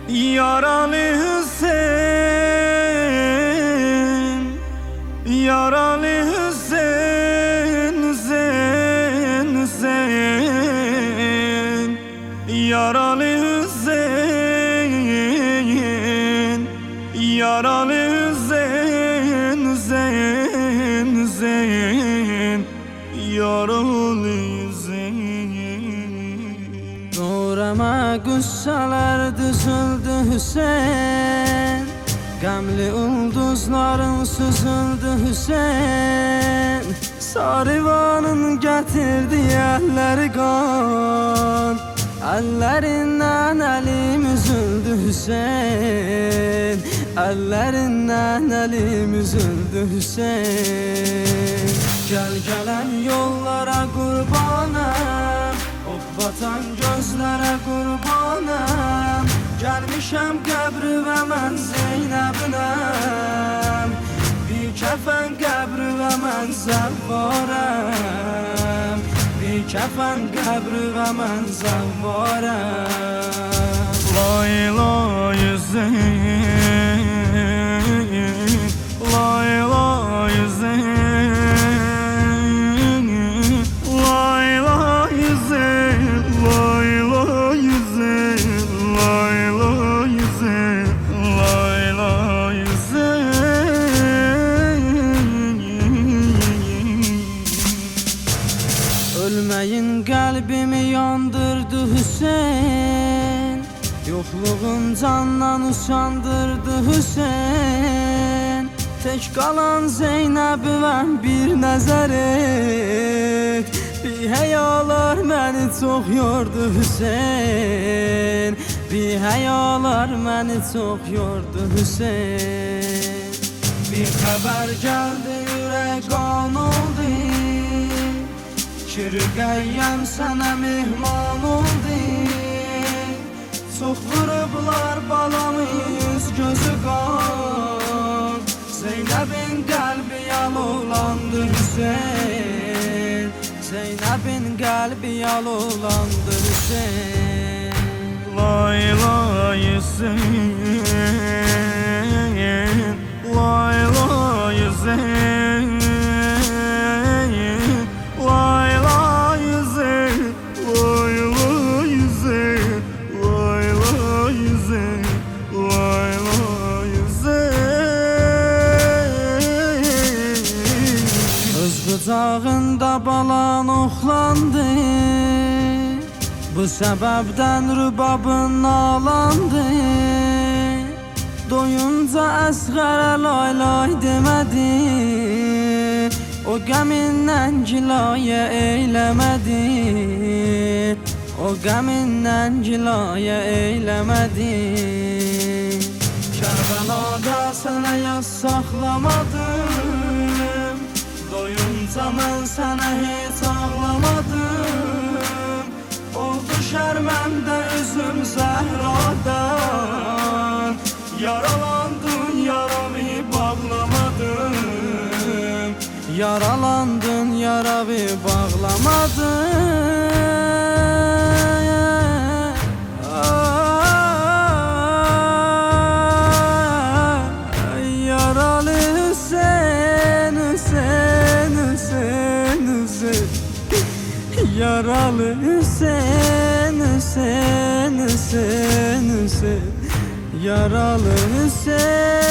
Yaralı Hüseyin, yaralı Hüseyin, Hüseyin, Hüseyin, yaralı Hüseyin, yaralı Hüseyin, Hüseyin, Hüseyin, yaralı Hüseyin. Doğrama qüssalar düzüldü Hüseyin, qəmli ulduzların süzüldü Hüseyin. Sarivanın gətirdi əlləri qan, əllərindən əlim üzüldü Hüseyin, əllərindən əlim üzüldü Hüseyin. Gəl gələn yollara qurbanım, of batan gözlərə qurbanım. Gəlmişəm qəbri və mən Zeynəbinəm, bir kəfən qəbri və mən zəvvarəm, bir kəfən qəbri və mən zəvvarəm. Lay lay Hüseyin, lay lay Hüseyin, lay lay Hüseyin, lay lay Hüseyin, lay lay Hüseyin, lay lay Hüseyin. Ölməyin qəlbimi yandırdı Hüseyin, yoxluğun candan usandırdı Hüseyin. Tək qalan Zeynəbi mən bir nəzər et, bir həyalar məni çox yordu Hüseyin, bir həyalar məni çox yordu Hüseyin. Bir xəbər gəldi ürək qan oldu, Kürqəyyəm sənə mehman oldu. Çox vurublar balamı yüz gözü qan, Zeynəbin qəlbi yalovlandı Hüseyin, Zeynəbin qəlbi yalovlandı Hüseyin. Lay lay Hüseyin, lay lay Hüseyin, lay lay Hüseyin, lay lay Hüseyin, lay lay Hüseyin, lay lay Hüseyin. Öz qucağında balan oxlandı, bu səbəbdən rübabın nalandı. Doyunca əsğərə lay lay demədi, o qəmindən gilayə eyləmədi, o qəmindən gilayə eyləmədi. Kərbəlada sənə yaz saxlamadım, doyunca mən sənə heç ağlamadım. Oldu şərməndə üzüm zəhradan, yaralandın yaramı bağlamadım, yaralandın yaramı bağlamadım. Yaralı Hüseyin, Hüseyin, Hüseyin, Hüseyin, yaralı Hüseyin, Hüseyin, Hüseyin, Hüseyin, yaralı Hüseyin.